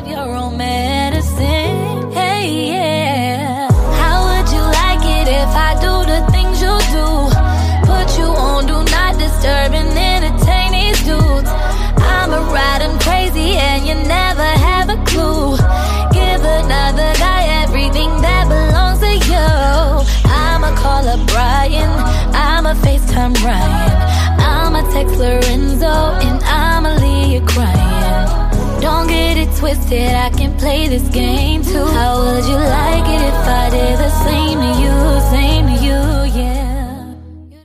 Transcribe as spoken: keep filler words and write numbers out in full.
your own medicine. Hey, yeah. How would you like it if I do the things you do? Put you on do not disturb and entertain these dudes. I'ma ride them crazy and you never have a clue. Give another guy everything that belongs to you. I'ma call up Brian, I'ma FaceTime Ryan, I'ma text Lorenzo, and I'ma leave you crying. Don't get it twisted, I can play this game too. How would you like it if I did the same to you? Same